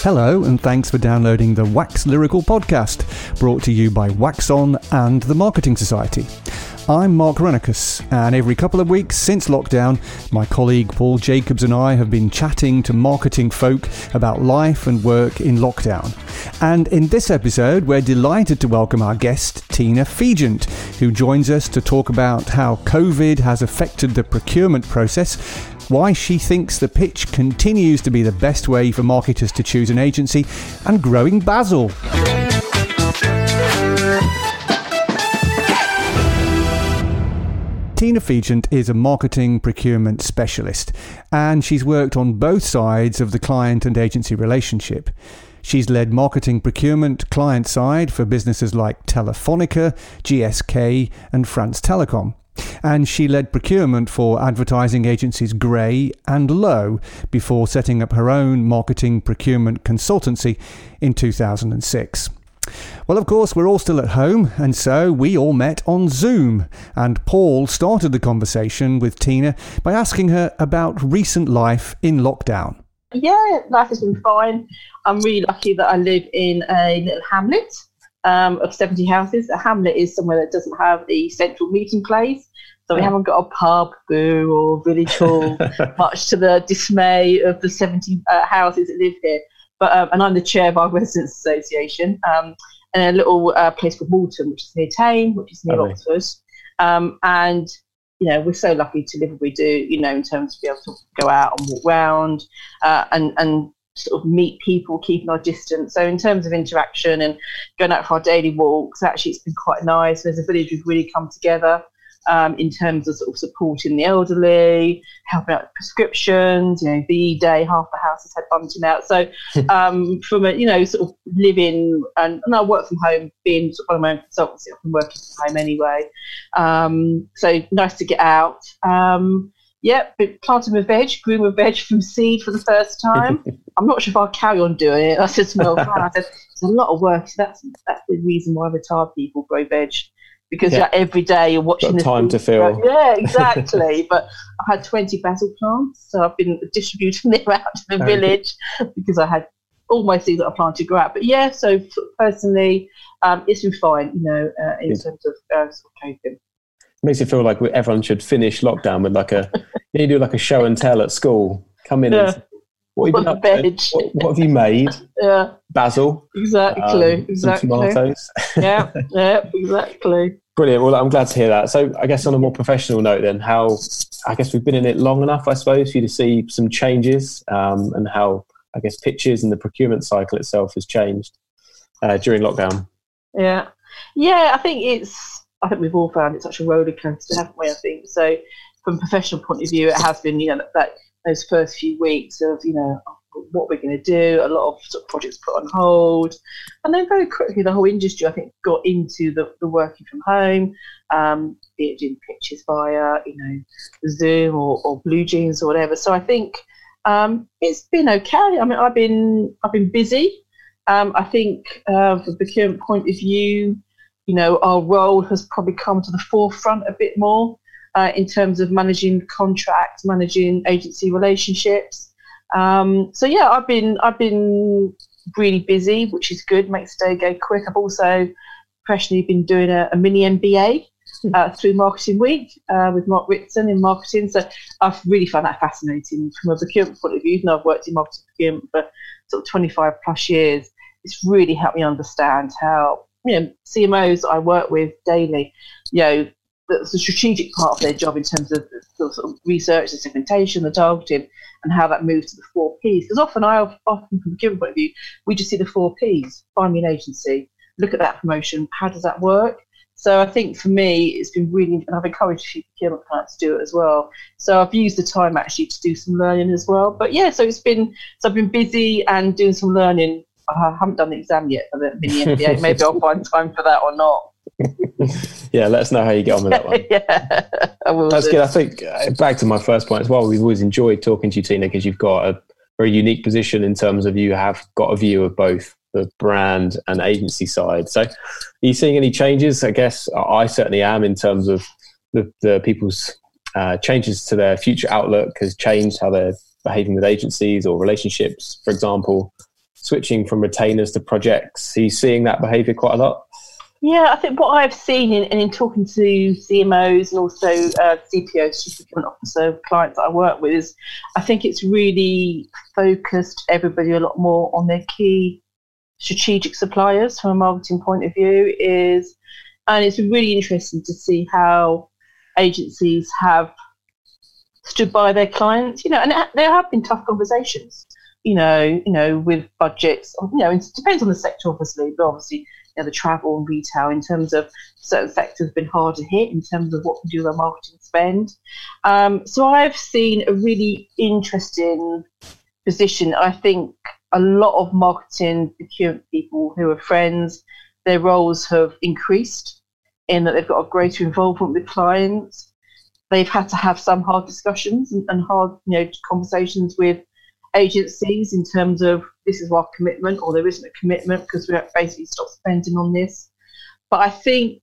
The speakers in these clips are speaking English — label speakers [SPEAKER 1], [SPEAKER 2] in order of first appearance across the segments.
[SPEAKER 1] Hello, and thanks for downloading the Wax Lyrical podcast, brought to you by Wax On and the Marketing Society. I'm Mark Rennicus, and every couple of weeks since lockdown, my colleague Paul Jacobs and I have been chatting to marketing folk about life and work in lockdown. And in this episode, we're delighted to welcome our guest, Tina Fegent, who joins us to talk about how COVID has affected the procurement process, why she thinks the pitch continues to be the best way for marketers to choose an agency, and growing Basil. Tina Fegent is a marketing procurement specialist, and she's worked on both sides of the client and agency relationship. She's led marketing procurement client side for businesses like Telefonica, GSK and France Telecom. And she led procurement for advertising agencies Grey and Lowe before setting up her own marketing procurement consultancy in 2006. Well, of course, we're all still at home, and so we all met on Zoom. And Paul started the conversation with Tina by asking her about recent life in lockdown.
[SPEAKER 2] Yeah, life has been fine. I'm really lucky that I live in a little hamlet of 70 houses. A hamlet is somewhere that doesn't have a central meeting place. So we haven't got a pub, boo, or village hall, much to the dismay of the 70 houses that live here. But and I'm the chair of our residents association, and a little place called Walton, which is near Tame, which is near Oxford. And you know, we're so lucky to live where we do. You know, in terms of being able to go out and walk around, and sort of meet people, keeping our distance. So in terms of interaction and going out for our daily walks, actually, it's been quite nice. As a village, we've really come together. In terms of sort of supporting the elderly, helping out with prescriptions, you know, VE Day, half the house has had bunting out. So from a, you know, sort of living, and I work from home, being sort of one of my own consultancy, I've been working from home anyway. So nice to get out. But planting my veg, grew my veg from seed for the first time. I'm not sure if I'll carry on doing it. I said to my friend, I said, it's a lot of work. So that's the reason why retired people grow veg. Because every day you're watching
[SPEAKER 3] the time to fill.
[SPEAKER 2] Yeah, exactly. But I've had 20 basil plants, so I've been distributing them out to the village because I had all my seeds that I planted grow out. But yeah, so personally, it's been fine, you know, in terms of sort of coping.
[SPEAKER 3] Makes it feel like everyone should finish lockdown with like you do like a show and tell at school. Come in and what have you been up to? What have you made? Yeah. Basil.
[SPEAKER 2] Exactly.
[SPEAKER 3] Some tomatoes.
[SPEAKER 2] Yeah, exactly.
[SPEAKER 3] Brilliant. Well, I'm glad to hear that. So I guess on a more professional note then, I guess we've been in it long enough, I suppose, for you to see some changes and how, I guess, pitches and the procurement cycle itself has changed during lockdown.
[SPEAKER 2] Yeah. I think we've all found it such a roller coaster, haven't we? I think so. From a professional point of view, it has been, you know, that those first few weeks of, you know, what we're going to do, a lot of sort of projects put on hold, and then very quickly the whole industry, I think, got into the working from home, be it doing pitches via, you know, Zoom or Blue Jeans or whatever. So I think it's been okay. I mean, I've been busy. I think from a procurement point of view, you know, our role has probably come to the forefront a bit more. In terms of managing contracts, managing agency relationships. I've been really busy, which is good, makes the day go quick. I've also professionally been doing a mini MBA through Marketing Week with Mark Ritson in marketing. So I've really found that fascinating from a procurement point of view. Even though I've worked in marketing procurement for sort of 25 plus years, it's really helped me understand how, you know, CMOs I work with daily, you know, that's the strategic part of their job in terms of the sort of research, the segmentation, the targeting, and how that moves to the 4 Ps. Because often from a procurement point of view, we just see the 4 Ps. Find me an agency, look at that promotion, how does that work? So I think for me, it's been really, and I've encouraged a few procurement clients to do it as well. So I've used the time actually to do some learning as well. But yeah, so I've been busy and doing some learning. I haven't done the exam yet for the mini MBA. Maybe I'll find time for that or not.
[SPEAKER 3] Yeah, let us know how you get on with that one.
[SPEAKER 2] Yeah,
[SPEAKER 3] that's good. I think back to my first point as well, we've always enjoyed talking to you, Tina, because you've got a very unique position in terms of you have got a view of both the brand and agency side. So are you seeing any changes? I guess I certainly am, in terms of the people's changes to their future outlook has changed how they're behaving with agencies or relationships, for example. switching from retainers to projects? Are you seeing that behaviour quite a lot?
[SPEAKER 2] Yeah, I think what I've seen in talking to CMOs and also CPOs, Chief Procurement Officer, clients that I work with, is I think it's really focused everybody a lot more on their key strategic suppliers from a marketing point of view. And it's really interesting to see how agencies have stood by their clients, and there have been tough conversations, with budgets, it depends on the sector, obviously, but obviously, the travel and retail, in terms of certain sectors, have been hard to hit in terms of what to do with their marketing spend. So I've seen a really interesting position. I think a lot of marketing procurement people who are friends, their roles have increased in that they've got a greater involvement with clients. They've had to have some hard discussions and hard, conversations with agencies in terms of this is our commitment or there isn't a commitment because we basically stopped spending on this. But I think,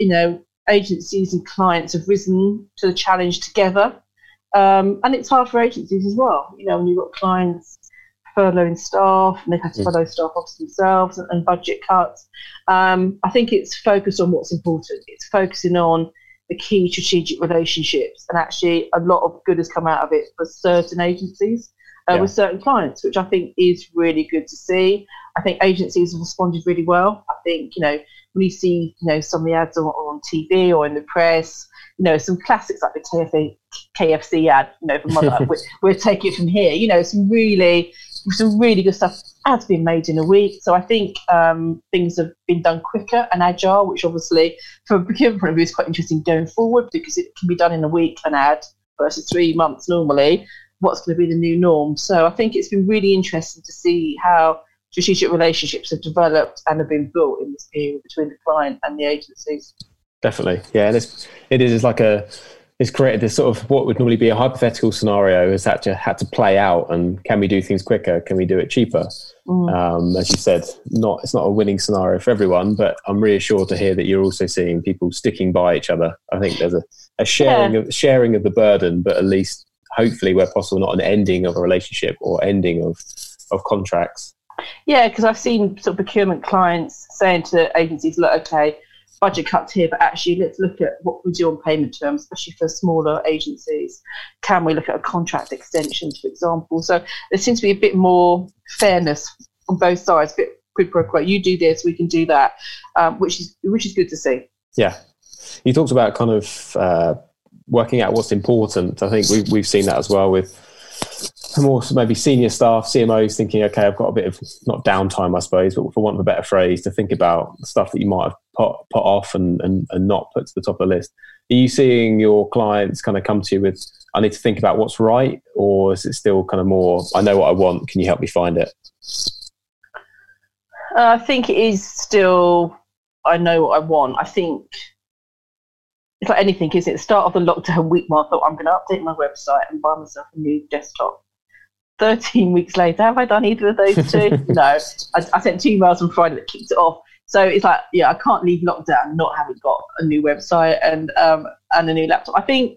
[SPEAKER 2] agencies and clients have risen to the challenge together. And it's hard for agencies as well. When you've got clients furloughing staff and they've had to furlough staff off themselves and budget cuts. I think it's focused on what's important. It's focusing on the key strategic relationships, and actually a lot of good has come out of it for certain agencies with certain clients, which I think is really good to see. I think agencies have responded really well. I think, when you see, some of the ads on TV or in the press, some classics like the KFC ad, from Mother, we'll take it from here, some really good stuff has been made in a week. So I think things have been done quicker and agile, which obviously from a procurement point of view is quite interesting going forward, because it can be done in a week, an ad, versus 3 months normally. What's going to be the new norm? So I think it's been really interesting to see how strategic relationships have developed and have been built in this period between the client and the agencies.
[SPEAKER 3] Definitely. Yeah. And it's created this sort of what would normally be a hypothetical scenario has had to play out. And can we do things quicker? Can we do it cheaper? As you said, it's not a winning scenario for everyone, but I'm reassured to hear that you're also seeing people sticking by each other. I think there's a sharing of the burden, but at least hopefully where possible, not an ending of a relationship or ending of contracts.
[SPEAKER 2] Yeah, because I've seen sort of procurement clients saying to agencies, look, okay, budget cuts here, but actually let's look at what we do on payment terms, especially for smaller agencies. Can we look at a contract extensions, for example? So there seems to be a bit more fairness on both sides, a bit quid pro quo. You do this, we can do that, which is good to see. Yeah.
[SPEAKER 3] You talked about kind of working out what's important. I think we've seen that as well with more maybe senior staff, CMOs thinking, okay, I've got a bit of not downtime, I suppose, but for want of a better phrase, to think about the stuff that you might have put off and not put to the top of the list. Are you seeing your clients kind of come to you with, I need to think about what's right, or is it still kind of more, I know what I want, can you help me find it?
[SPEAKER 2] I think it is still, I know what I want. I think it's like anything, isn't it? The start of the lockdown week, I thought I'm going to update my website and buy myself a new desktop. 13 weeks later, have I done either of those two? No. I sent 2 emails on Friday that kicked it off. So it's like, I can't leave lockdown not having got a new website and a new laptop.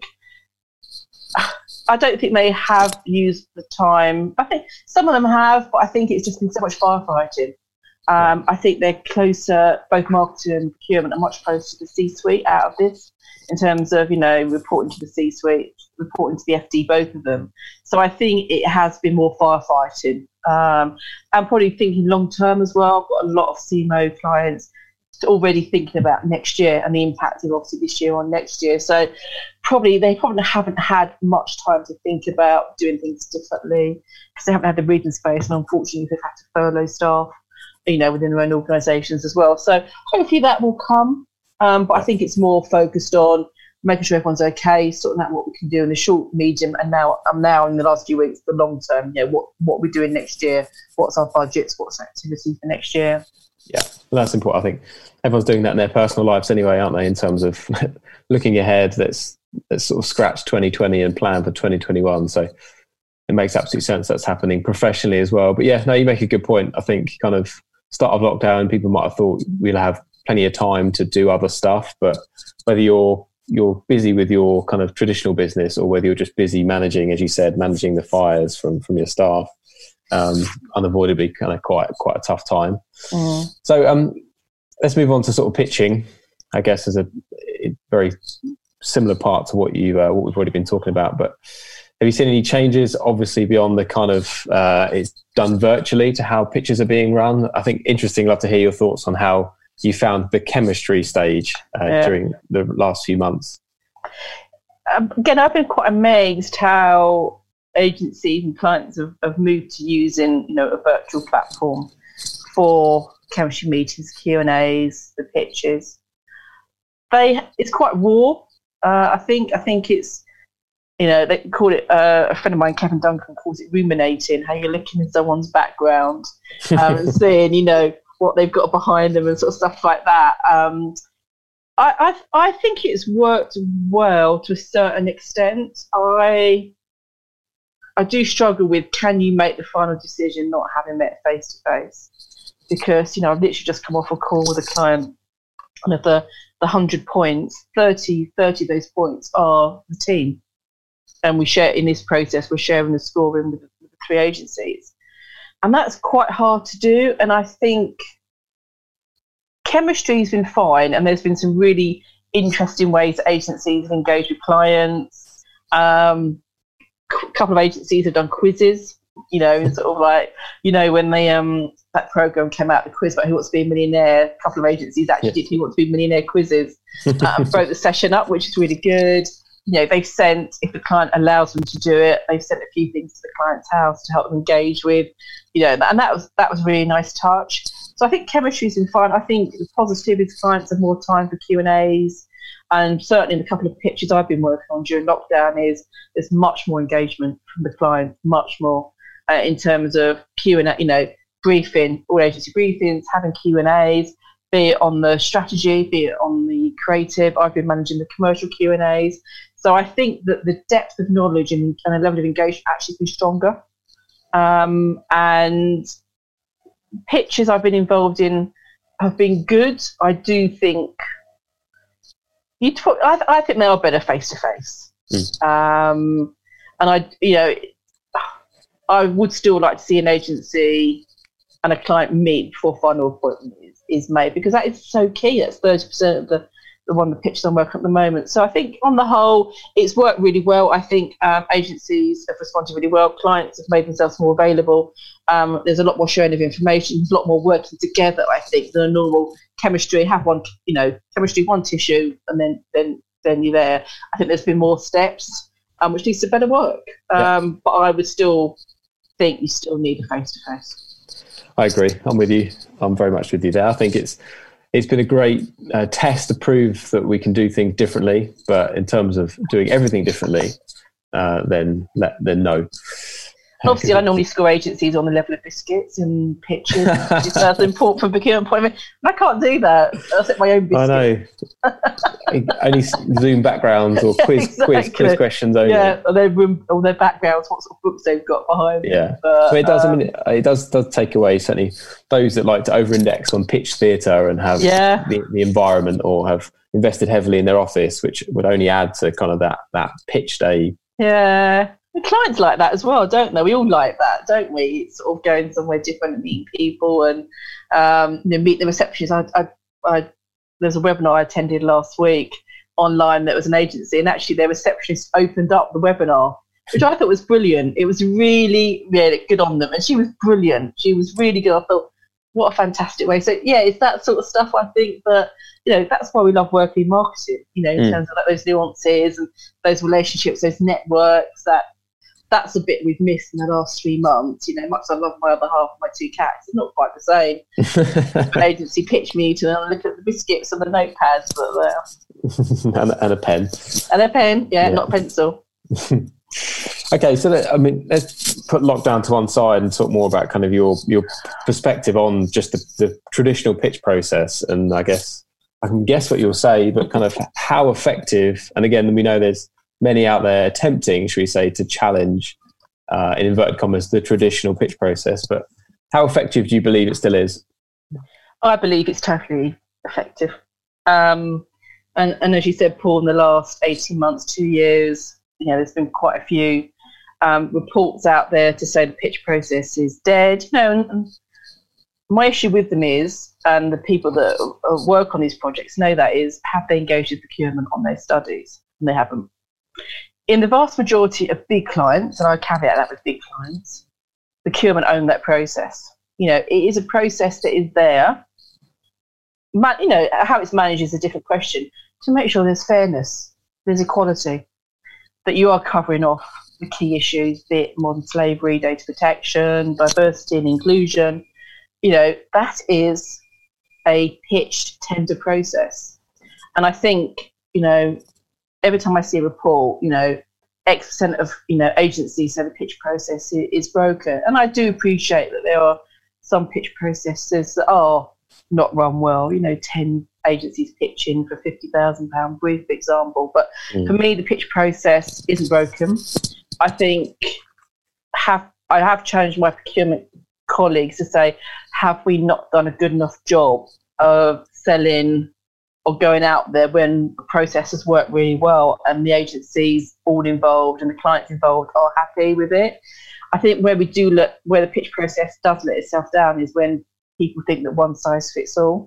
[SPEAKER 2] I don't think they have used the time. I think some of them have, but I think it's just been so much firefighting. I think they're closer, both marketing and procurement are much closer to the C-suite out of this, in terms of, reporting to the C-suite, reporting to the FD, both of them. So I think it has been more firefighting. And probably thinking long-term as well. I've got a lot of CMO clients already thinking about next year and the impact of obviously this year on next year. So they probably haven't had much time to think about doing things differently because they haven't had the breathing space, and unfortunately they've had to furlough staff, within their own organisations as well. So hopefully that will come. But I think it's more focused on making sure everyone's okay, sorting out what we can do in the short, medium, and now in the last few weeks, the long term, what we're doing next year, what's our budgets, what's activity for next year.
[SPEAKER 3] Yeah, well, that's important. I think everyone's doing that in their personal lives anyway, aren't they, in terms of looking ahead, let's sort of scratch 2020 and plan for 2021. So it makes absolute sense that's happening professionally as well. But yeah, no, you make a good point. I think kind of start of lockdown, people might have thought we'll have plenty of time to do other stuff, but whether you're busy with your kind of traditional business or whether you're just busy managing, as you said, managing the fires from your staff, unavoidably kind of quite a tough time. So let's move on to sort of pitching, I guess, as a very similar part to what we've already been talking about. But have you seen any changes, obviously, beyond the kind of it's done virtually, to how pitches are being run? I think interesting. Love to hear your thoughts on how you found the chemistry stage during the last few months.
[SPEAKER 2] Again, I've been quite amazed how agencies and clients have moved to using, a virtual platform for chemistry meetings, Q&As, the pitches. It's quite raw. I think it's, they call it, a friend of mine, Kevin Duncan, calls it ruminating, how you're looking in someone's background and seeing, what they've got behind them and sort of stuff like that. I think it's worked well to a certain extent. I do struggle with, can you make the final decision not having met face to face? Because, I've literally just come off a call with a client, and of the 100 points, 30 of those points are the team. And we share, in this process, we're sharing the scoring with the 3 agencies. And that's quite hard to do. And I think chemistry's been fine, and there's been some really interesting ways agencies have engaged with clients. A couple of agencies have done quizzes, sort of like, when they that program came out, the quiz about Who Wants to Be a Millionaire, a couple of agencies actually did Who Wants to Be a Millionaire quizzes and broke the session up, which is really good. They've sent, if the client allows them to do it, they've sent a few things to the client's house to help them engage with, and that was a really nice touch. So I think chemistry's been fine. I think the positive is clients have more time for Q&As, and certainly in a couple of pitches I've been working on during lockdown there's much more engagement from the client, much more in terms of Q&A, briefing, all agency briefings, having Q&As, be it on the strategy, be it on the creative. I've been managing the commercial Q&As. So I think that the depth of knowledge and the level of engagement actually has been stronger. And pitches I've been involved in have been good. I do think I think they are better face to face. And I would still like to see an agency and a client meet before final appointment is made, because that is so key. That's 30% of the pitches I'm working at the moment. So I think on the whole, it's worked really well. I think agencies have responded really well. Clients have made themselves more available. There's a lot more sharing of information. There's a lot more working together, I think, than a normal chemistry. Have one, chemistry, one tissue, and then you're there. I think there's been more steps, which leads to better work. But I would still think you still need a face-to-face.
[SPEAKER 3] I agree. I'm with you. I'm very much with you there. I think it's been a great test to prove that we can do things differently, but in terms of doing everything differently, then no.
[SPEAKER 2] Obviously, I normally score agencies on the level of biscuits and pitches. That's important from procurement point of view. And I can't do that. I set my own biscuits.
[SPEAKER 3] I know. Only Zoom backgrounds or quiz questions only.
[SPEAKER 2] Yeah, or their backgrounds, what sort of books they've got behind them.
[SPEAKER 3] Yeah. So it does. It does take away certainly those that like to over-index on pitch theatre and have the environment, or have invested heavily in their office, which would only add to kind of that pitch day. Yeah.
[SPEAKER 2] The clients like that as well, don't they? We all like that, don't we? It's sort of going somewhere different and meeting people and meet the receptionists. There's a webinar I attended last week online that was an agency, and actually their receptionist opened up the webinar, which I thought was brilliant. It was really, really good on them, and she was brilliant. She was really good. I thought, what a fantastic way. So yeah, it's that sort of stuff. I think that that's why we love working in marketing. In terms of those nuances and those relationships, those networks. That's a bit we've missed in the last 3 months. Much as I love my other half, my 2 cats, it's not quite the same. An agency pitch me to look at the biscuits and the notepads that are there.
[SPEAKER 3] and a pen.
[SPEAKER 2] And a pen, not a pencil.
[SPEAKER 3] Okay, so let's put lockdown to one side and talk more about kind of your perspective on just the traditional pitch process. And I guess I can guess what you'll say, but kind of how effective, and again, we know there's many out there attempting, should we say, to challenge, in inverted commas, the traditional pitch process. But how effective do you believe it still is?
[SPEAKER 2] I believe it's totally effective. And as you said, Paul, in the last 18 months, 2 years, there's been quite a few reports out there to say the pitch process is dead. And my issue with them is, and the people that work on these projects know that, is have they engaged with procurement on their studies? And they haven't. In the vast majority of big clients, and I caveat that with big clients, procurement own that process. It is a process that is there. How it's managed is a different question. To make sure there's fairness, there's equality, that you are covering off the key issues, be it modern slavery, data protection, diversity and inclusion. That is a pitched tender process. And I think, every time I see a report, X% of, agencies say the pitch process is broken. And I do appreciate that there are some pitch processes that are not run well, 10 agencies pitching for £50,000 brief, for example. But for me, the pitch process isn't broken. I think I have challenged my procurement colleagues to say, have we not done a good enough job of selling or going out there when processes work really well and the agencies all involved and the clients involved are happy with it? I think where the pitch process does let itself down is when people think that one size fits all.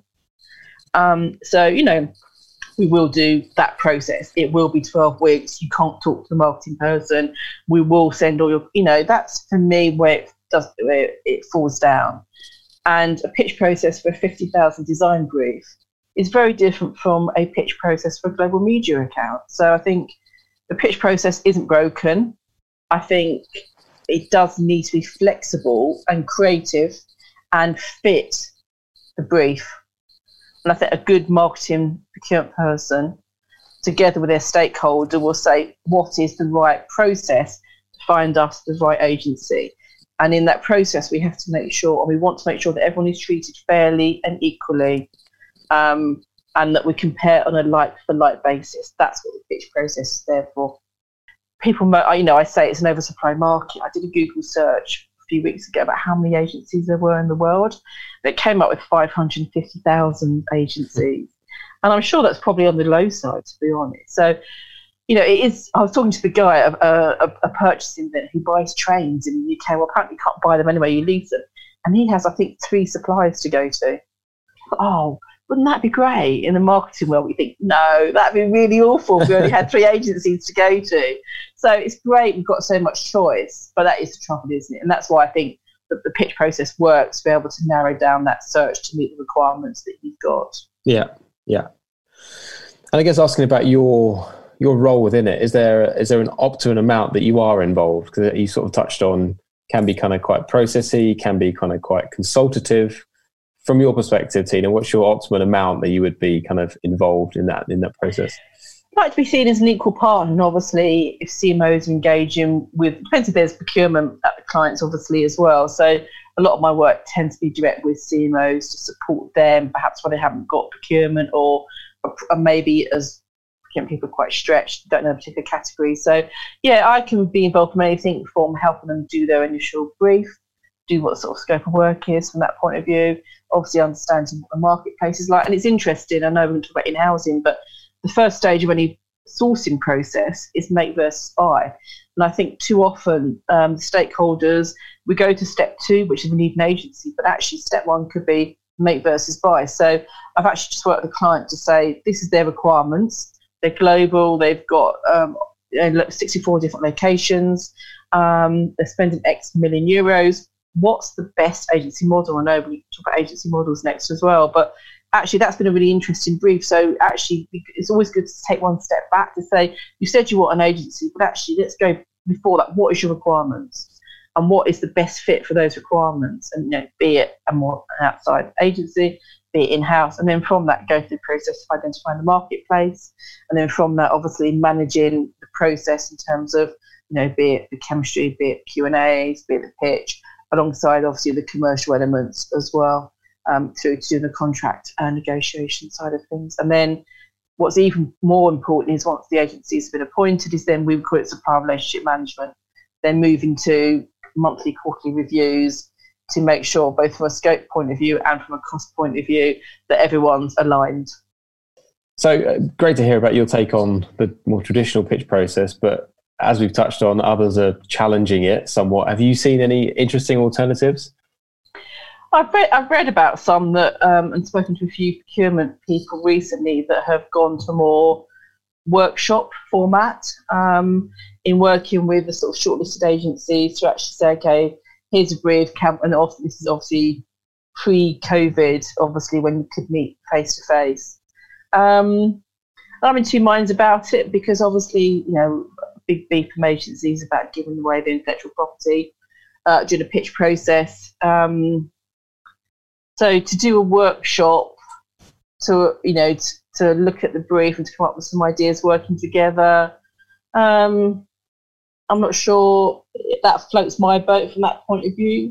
[SPEAKER 2] We will do that process. It will be 12 weeks. You can't talk to the marketing person. We will send all your, that's for me where it falls down. And a pitch process for a 50,000 design brief is very different from a pitch process for a global media account. So I think the pitch process isn't broken. I think it does need to be flexible and creative and fit the brief. And I think a good marketing procurement person, together with their stakeholder, will say, what is the right process to find us the right agency? And in that process, we have to make sure, or we want to make sure, that everyone is treated fairly and equally, and that we compare on a like-for-like basis. That's what the pitch process is there for. People, I say it's an oversupply market. I did a Google search a few weeks ago about how many agencies there were in the world. It came up with 550,000 agencies. And I'm sure that's probably on the low side, to be honest. So, it is. I was talking to the guy, a purchasing vet who buys trains in the UK. Well, apparently you can't buy them anywhere, you lease them. And he has, I think, 3 suppliers to go to. Oh, wouldn't that be great? In the marketing world, we think, no, that'd be really awful if we only had 3 agencies to go to. So it's great we've got so much choice, but that is the trouble, isn't it? And that's why I think that the pitch process works, to be able to narrow down that search to meet the requirements that you've got.
[SPEAKER 3] Yeah. And I guess asking about your role within it, is there an optimum amount that you are involved? Because you sort of touched on, can be kind of quite processy, can be kind of quite consultative. From your perspective, Tina, what's your optimum amount that you would be kind of involved in that process?
[SPEAKER 2] I'd like to be seen as an equal partner, and obviously if CMOs engaging with, depends if there's procurement at the clients obviously as well. So a lot of my work tends to be direct with CMOs to support them, perhaps when they haven't got procurement or maybe as procurement people are quite stretched, don't know a particular category. So yeah, I can be involved in anything from helping them do their initial brief, do what sort of scope of work is from that point of view, obviously understanding what the marketplace is like. And it's interesting, I know we're going to talk about in-housing, but the first stage of any sourcing process is make versus buy. And I think too often stakeholders, we go to step 2, which is we need an agency, but actually step 1 could be make versus buy. So I've actually just worked with a client to say, this is their requirements. They're global, they've got 64 different locations, they're spending X million euros. What's the best agency model? I know we talk about agency models next as well, but actually that's been a really interesting brief. So actually it's always good to take one step back to say, you said you want an agency, but actually let's go before that. What is your requirements and what is the best fit for those requirements? And be it an outside agency, be it in-house, and then from that go through the process of identifying the marketplace, and then from that obviously managing the process in terms of be it the chemistry, be it Q&As, be it the pitch, alongside obviously the commercial elements as well, through to the contract and negotiation side of things. And then what's even more important is once the agency has been appointed, is then we call it supplier relationship management, then moving to monthly, quarterly reviews to make sure both from a scope point of view and from a cost point of view that everyone's aligned.
[SPEAKER 3] So great to hear about your take on the more traditional pitch process, but as we've touched on, others are challenging it somewhat. Have you seen any interesting alternatives?
[SPEAKER 2] I've read about some that and spoken to a few procurement people recently that have gone to more workshop format in working with the sort of shortlisted agencies to actually say, okay, here's a brief camp, and this is obviously pre-COVID, obviously when you could meet face to face. I'm in two minds about it because obviously, big beef from agencies about giving away their intellectual property during the pitch process. So to do a workshop, to look at the brief and to come up with some ideas working together, I'm not sure that floats my boat from that point of view.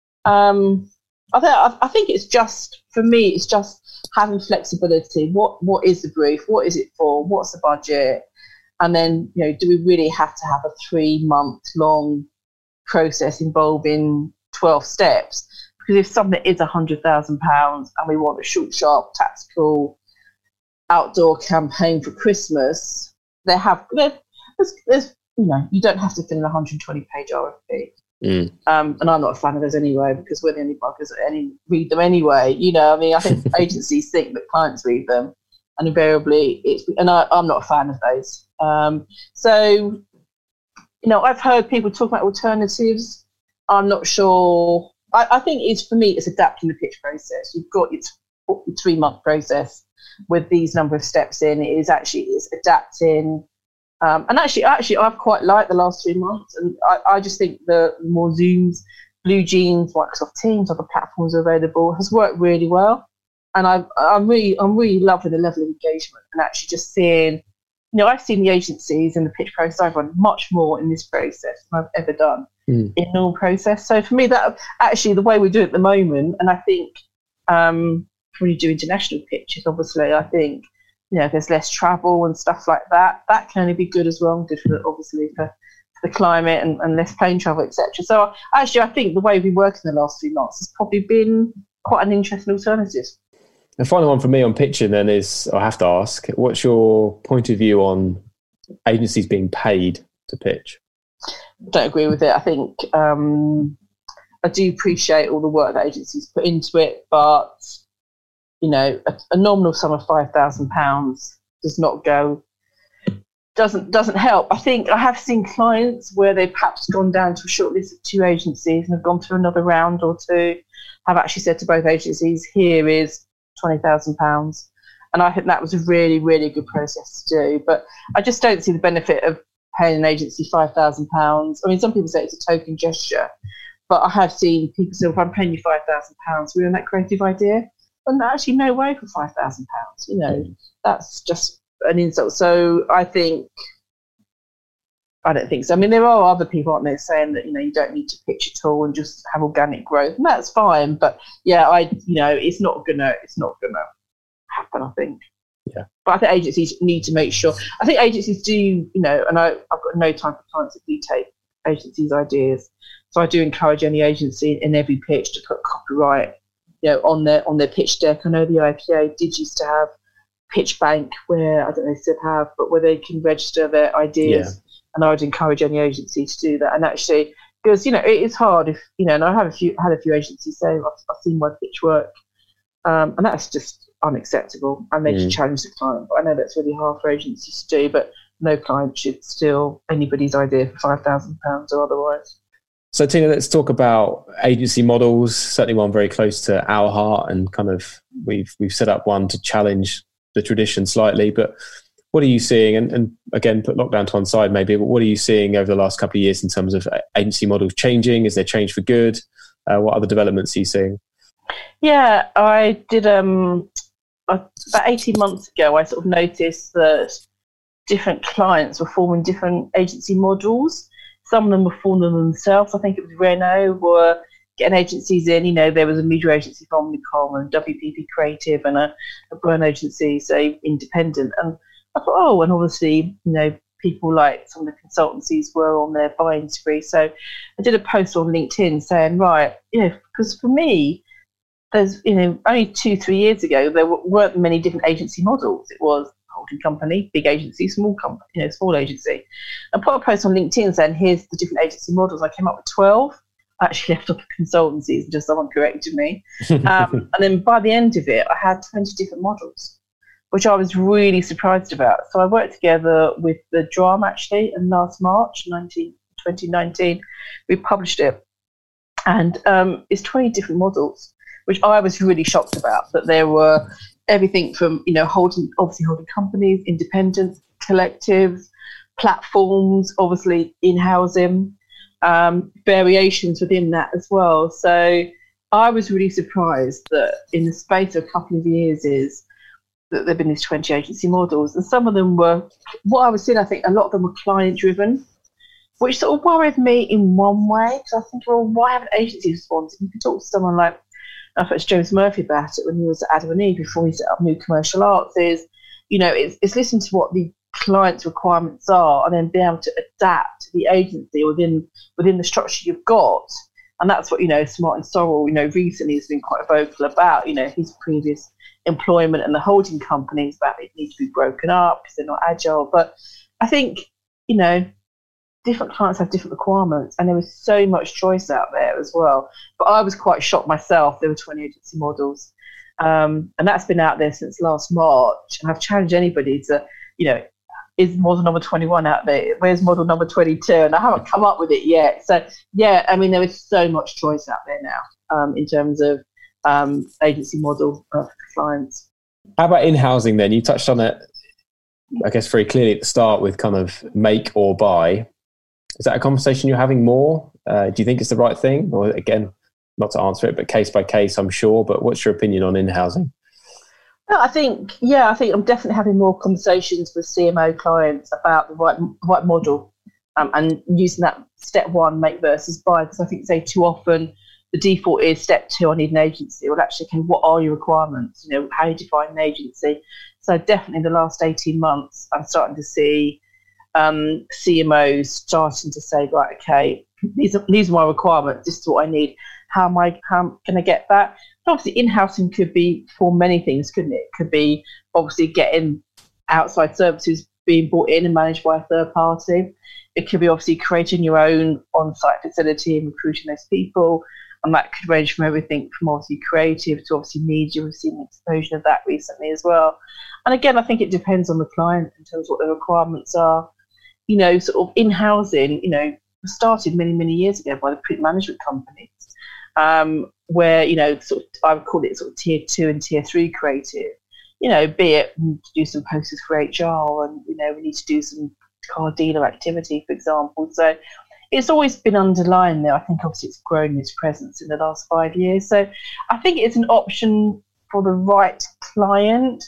[SPEAKER 2] I think it's just, for me, it's just having flexibility. What is the brief? What is it for? What's the budget? And then, do we really have to have a 3-month-long process involving 12 steps? Because if something is £100,000 and we want a short, sharp, tactical outdoor campaign for Christmas, there's you don't have to fill in a 120-page RFP. And I'm not a fan of those anyway, because we're the only buggers that read them anyway. I think agencies think that clients read them, and invariably I'm not a fan of those. So I've heard people talk about alternatives. I'm not sure. I think for me, it's adapting the pitch process. You've got your 3-month process with these number of steps in. It's adapting. And actually, I've quite liked the last 3 months, and I just think the more Zooms, Blue Jeans, Microsoft Teams, other platforms are available has worked really well. And I'm really loving the level of engagement, and actually just seeing, I've seen the agencies and the pitch process I've run much more in this process than I've ever done in normal process. So for me, that actually the way we do it at the moment, and I think when you do international pitches, obviously, I think, if there's less travel and stuff like that, that can only be good as well, good for the climate and less plane travel, etc. So actually, I think the way we work in the last 3 months has probably been quite an interesting alternative.
[SPEAKER 3] The final one for me on pitching then is, I have to ask, what's your point of view on agencies being paid to pitch?
[SPEAKER 2] Don't agree with it. I think I do appreciate all the work that agencies put into it, but a nominal sum of £5,000 doesn't help. I think I have seen clients where they've perhaps gone down to a short list of 2 agencies and have gone through another round or 2, have actually said to both agencies, here is £20,000. And I think that was a really, really good process to do. But I just don't see the benefit of paying an agency £5,000. I mean, some people say it's a token gesture, but I have seen people say, if I'm paying you £5,000, we're in that creative idea. And actually, no way for £5,000. That's just an insult. So I don't think so. I mean, there are other people out there saying that you don't need to pitch at all and just have organic growth, and that's fine. But yeah, it's not gonna happen. I think.
[SPEAKER 3] Yeah.
[SPEAKER 2] But I think agencies need to make sure. I think agencies do. And I've got no time for clients that do take agencies' ideas. So I do encourage any agency in every pitch to put copyright, on their pitch deck. I know the IPA did used to have pitch bank, where I don't know if they still have, but where they can register their ideas. Yeah. And I would encourage any agency to do that. And actually, because it is hard if and I had a few agencies say I've seen my pitch work, and that's just unacceptable. And they should challenge the client. But I know that's really hard for agencies to do. But no client should steal anybody's idea for £5,000 or otherwise.
[SPEAKER 3] So Tina, let's talk about agency models. Certainly one very close to our heart, and kind of we've set up one to challenge the tradition slightly. But what are you seeing? And again, put lockdown to one side maybe, but what are you seeing over the last couple of years in terms of agency models changing? Is there change for good? What other developments are you seeing?
[SPEAKER 2] Yeah, I did about 18 months ago, I sort of noticed that different clients were forming different agency models. Some of them were forming them themselves. I think it was Renault were getting agencies in. There was a media agency from Omnicom and WPP Creative and a brand agency, say independent. And I thought, and obviously, people like some of the consultancies were on their buying spree. So I did a post on LinkedIn saying, right, because for me, there's, only 2-3 years ago, there weren't many different agency models. It was holding company, big agency, small company, small agency. I put a post on LinkedIn saying, here's the different agency models. I came up with 12. I actually left off the consultancies and just someone corrected me. And then by the end of it, I had 20 different models, which I was really surprised about. So I worked together with the Drama, actually, and last March 2019, we published it. And it's 20 different models, which I was really shocked about, that there were everything from, holding companies, independents, collectives, platforms, obviously in-housing, variations within that as well. So I was really surprised that in the space of a couple of years is that there have been these 20 agency models, and some of them were, what I was seeing, I think a lot of them were client-driven, which sort of worried me in one way, because I think, well, why haven't agencies responded? You can talk to someone like, I thought it's James Murphy about it when he was at Adam and Eve before he set up New Commercial Arts, is, it's listen to what the client's requirements are and then be able to adapt to the agency within the structure you've got. And that's what, Smart and Sorrell, recently has been quite vocal about, his previous employment and the holding companies, about it need to be broken up because they're not agile. But I think, different clients have different requirements, and there was so much choice out there as well. But I was quite shocked myself. There were 20 agency models, and that's been out there since last March. And I've challenged anybody to, is model number 21 out there? Where's model number 22? And I haven't come up with it yet. So, yeah, I mean, there is so much choice out there now in terms of agency model for clients.
[SPEAKER 3] How about in-housing then? You touched on it, I guess, very clearly at the start with kind of make or buy. Is that a conversation you're having more? Do you think it's the right thing? Or again, not to answer it, but case by case, I'm sure. But what's your opinion on in-housing?
[SPEAKER 2] Well, I think I'm definitely having more conversations with CMO clients about the right model and using that step one, make versus buy, because I think too often the default is step two, I need an agency. Well, actually, what are your requirements? How do you define an agency? So definitely in the last 18 months, I'm starting to see CMOs starting to say, right, okay, these are my requirements. This is what I need. How can I get that? And obviously, in-housing could be for many things, couldn't it? It could be obviously getting outside services being brought in and managed by a third party. It could be obviously creating your own on-site facility and recruiting those people. And that could range from everything from obviously creative to obviously media. We've seen an explosion of that recently as well. And again, I think it depends on the client in terms of what their requirements are. Sort of in-housing, started many, many years ago by the print management companies, where, sort of, I would call it sort of tier 2 and tier 3 creative, be it we need to do some posters for HR and, we need to do some car dealer activity, for example. So it's always been underlying there. I think obviously it's grown its presence in the last 5 years. So I think it's an option for the right client.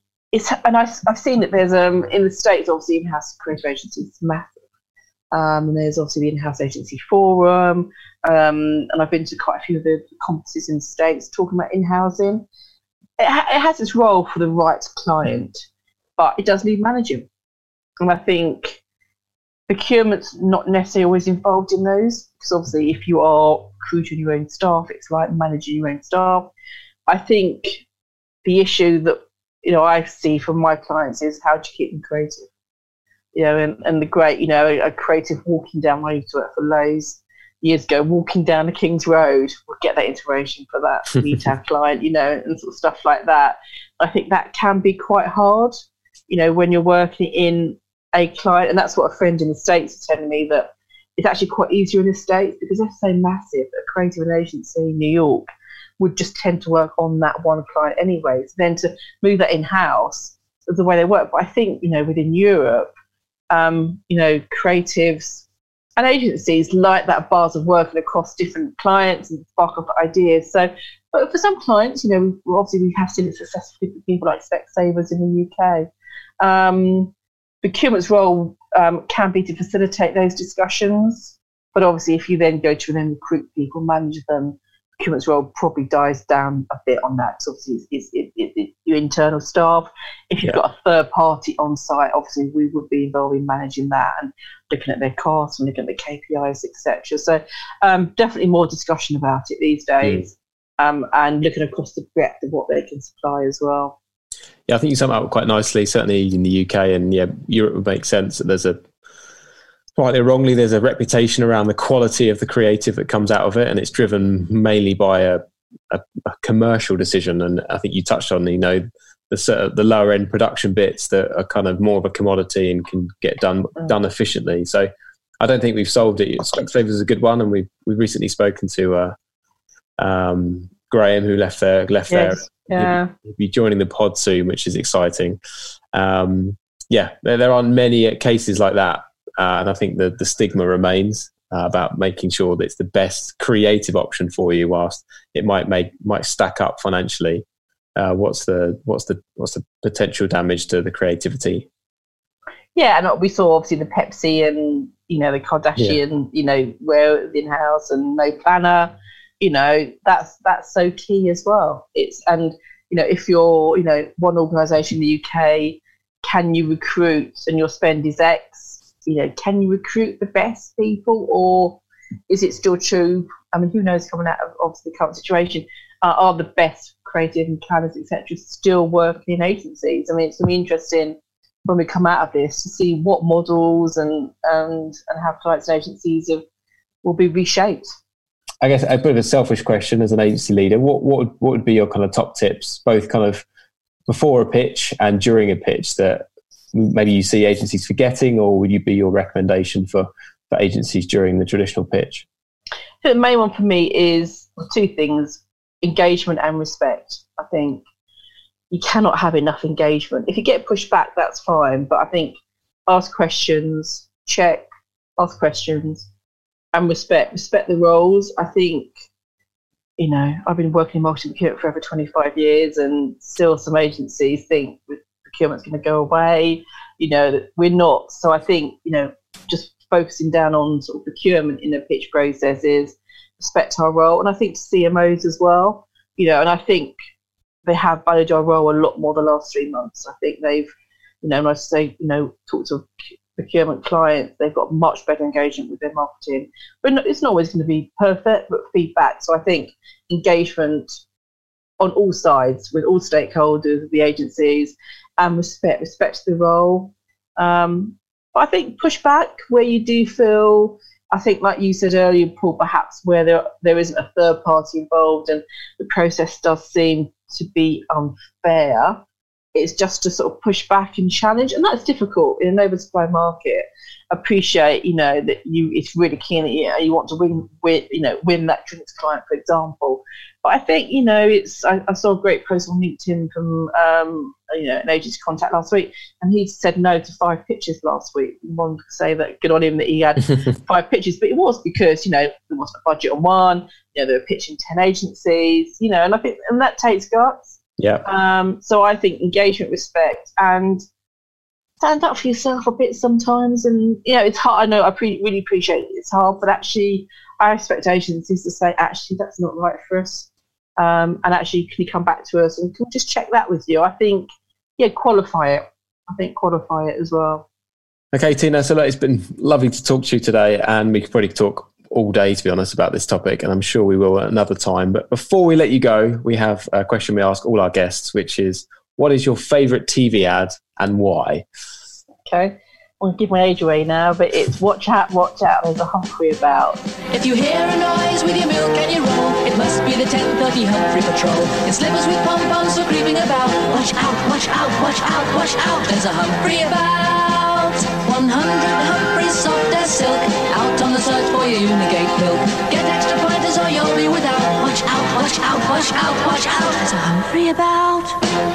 [SPEAKER 2] I've seen that there's in the States, obviously in-house creative agencies is massive. And there's obviously the in-house agency forum, and I've been to quite a few of the conferences in the States talking about in-housing. It has its role for the right client, but it does need managing. And I think procurement's not necessarily always involved in those, because obviously if you are recruiting your own staff, it's like managing your own staff. I think the issue that I see from my clients is how do you keep them creative? And the great, a creative walking down, I used to work for Lowe's years ago, walking down the King's Road, we'll get that iteration for that retail client, and sort of stuff like that. I think that can be quite hard, when you're working in a client, and that's what a friend in the States is telling me, that it's actually quite easier in the States because they're so massive. A creative agency in New York would just tend to work on that one client anyway. So then to move that in-house is the way they work. But I think, within Europe, creatives and agencies like that bars of working across different clients and spark up ideas. So, but for some clients, obviously we have seen it successfully for people like Specsavers in the UK. Procurement's role can be to facilitate those discussions, but obviously if you then go to and then recruit people, manage them, procurement's role probably dies down a bit on that, because obviously it's your internal staff. If you've got a third party on site, obviously we would be involved in managing that and looking at their costs and looking at the KPIs, etc. So definitely more discussion about it these days, and looking across the breadth of what they can supply as well.
[SPEAKER 3] Yeah, I think you sum it up quite nicely, certainly in the UK, and Europe would make sense that there's rightly or wrongly, there's a reputation around the quality of the creative that comes out of it, and it's driven mainly by a commercial decision. And I think you touched on, the lower end production bits that are kind of more of a commodity and can get done efficiently. So I don't think we've solved it. Specsavers is a good one, and we've recently spoken to Graham, who left there.
[SPEAKER 2] Yeah.
[SPEAKER 3] He'll be joining the pod soon, which is exciting. There aren't many cases like that. And I think the stigma remains about making sure that it's the best creative option for you, whilst it might stack up financially. What's the potential damage to the creativity?
[SPEAKER 2] Yeah, and we saw obviously the Pepsi and the Kardashian, where in-house and no planner. That's so key as well. If you're one organisation in the UK, can you recruit and your spend is X? Can you recruit the best people, or is it still true? I mean, who knows, coming out of obviously the current situation, are the best creative and planners, etc., still working in agencies? I mean, it's going to be interesting when we come out of this to see what models and how clients and agencies will be reshaped.
[SPEAKER 3] I guess a bit of a selfish question as an agency leader, what would be your kind of top tips, both kind of before a pitch and during a pitch, that maybe you see agencies forgetting, or would you be your recommendation for agencies during the traditional pitch?
[SPEAKER 2] The main one for me is two things: engagement and respect. I think you cannot have enough engagement. If you get pushed back, that's fine, but I think ask questions, ask questions, and respect the roles. I think, I've been working in marketing procurement for over 25 years, and still some agencies think procurement's going to go away, that we're not. So I think, just focusing down on sort of procurement in the pitch process is respect our role. And I think CMOs as well, and I think they have valued our role a lot more the last 3 months. I think they've, when I say, talk to procurement clients, they've got much better engagement with their marketing. But it's not always going to be perfect, but feedback. So I think engagement on all sides with all stakeholders, the agencies, and respect the role. But I think push back where you do feel, I think like you said earlier, Paul, perhaps where there isn't a third party involved and the process does seem to be unfair. It's just to sort of push back and challenge, and that's difficult in an oversupply market. Appreciate, that it's really keen that you want to win that drinks client, for example. But I think, I saw a great post on LinkedIn from an agency contact last week, and he said no to 5 pitches last week. One could say that good on him that he had 5 pitches, but it was because there wasn't a budget on one. They were pitching 10 agencies, and I think that takes guts.
[SPEAKER 3] Yeah.
[SPEAKER 2] So I think engagement, respect, and stand up for yourself a bit sometimes. And it's hard. I know. I really appreciate it. It's hard, but actually, I expect agencies to say, actually, that's not right for us. And actually, can you come back to us and can we just check that with you? I think, qualify it. I think qualify it as well.
[SPEAKER 3] Okay, Tina. So it's been lovely to talk to you today, and we could probably talk all day, to be honest, about this topic, and I'm sure we will at another time. But before we let you go, we have a question we ask all our guests, which is, what is your favourite TV ad and why?
[SPEAKER 2] Okay, I'll give my age away now, but it's watch out, there's a Humphrey about.
[SPEAKER 4] If you hear a noise with your milk and your roll, it must be the 10:30 Humphrey Patrol. In slippers with pom-poms for creeping about. Watch out, watch out, watch out, watch out, there's a Humphrey about. 100 Humphreys soft as silk, out on the search for your Unigate milk. Get extra pointers or you'll be without. Watch out, watch out, watch out, watch out, there's a Humphrey about.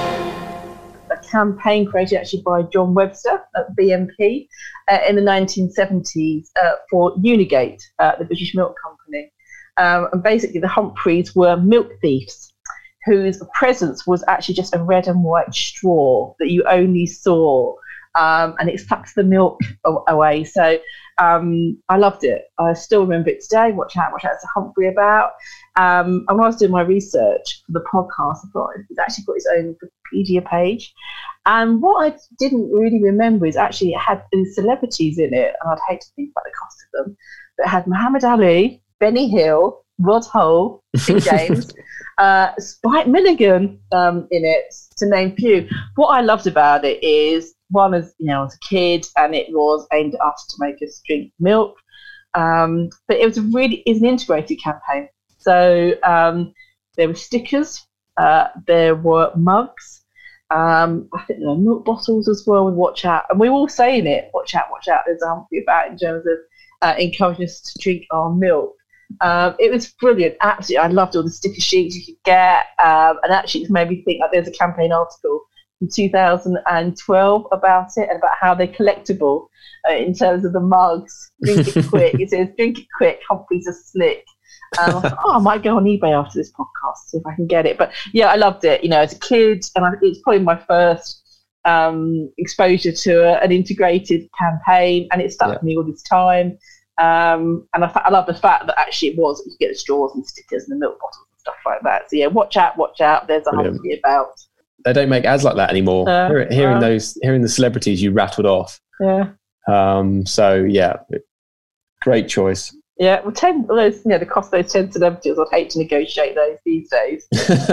[SPEAKER 2] A campaign created actually by John Webster at BMP in the 1970s for Unigate, the British milk company. And basically the Humphreys were milk thieves whose presence was actually just a red and white straw that you only saw, and it sucks the milk away. So I loved it. I still remember it today. Watch out, it's a Humphrey about. And when I was doing my research for the podcast, I thought it's actually got its own Wikipedia page. And what I didn't really remember is actually it had celebrities in it, and I'd hate to think about the cost of them. But it had Muhammad Ali, Benny Hill, Rod Hull, King James, Spike Milligan in it, to name few. What I loved about it is, one, as you know, I was a kid, and it was aimed at us to make us drink milk. But it was an integrated campaign. So there were stickers, there were mugs. I think there were milk bottles as well with watch out. And we were all saying it, watch out, watch out. There's a Humphrey about in terms of encouraging us to drink our milk. It was brilliant. Absolutely. I loved all the sticker sheets you could get. And actually, it's made me think, like, there's a campaign article from 2012 about it and about how they're collectible in terms of the mugs. Drink it quick. It says, drink it quick, Humphreys are slick. I thought, I might go on eBay after this podcast, see if I can get it. But yeah, I loved it, as a kid, and it's probably my first exposure to an integrated campaign, and it stuck with me all this time. And I love the fact that actually it was, you get the straws and stickers and the milk bottles and stuff like that. So yeah, watch out, there's a Humphrey about. They
[SPEAKER 3] don't make ads like that anymore. Hearing the celebrities you rattled off.
[SPEAKER 2] Yeah.
[SPEAKER 3] So yeah, great choice.
[SPEAKER 2] Yeah, well, the cost of those 10 celebrities, I'd hate to negotiate those these days.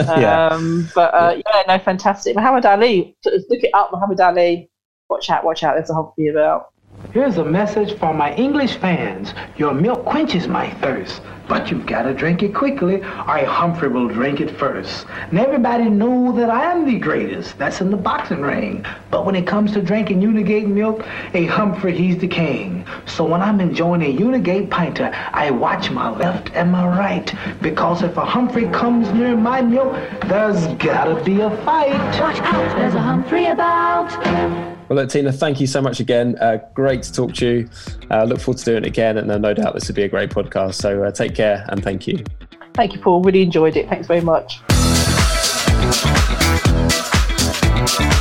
[SPEAKER 2] Fantastic. Muhammad Ali, look it up, Muhammad Ali. Watch out, there's a Humphrey about.
[SPEAKER 5] Here's a message for my English fans. Your milk quenches my thirst, but you've got to drink it quickly, or a Humphrey will drink it first. And everybody know that I am the greatest. That's in the boxing ring. But when it comes to drinking Unigate milk, a Humphrey, he's the king. So when I'm enjoying a Unigate pinter, I watch my left and my right. Because if a Humphrey comes near my milk, there's gotta be a fight.
[SPEAKER 4] Watch out, there's a Humphrey about.
[SPEAKER 3] Well, Tina, thank you so much again. Great to talk to you. Look forward to doing it again, and no doubt this will be a great podcast. So take care, and thank you.
[SPEAKER 2] Thank you, Paul. Really enjoyed it. Thanks very much.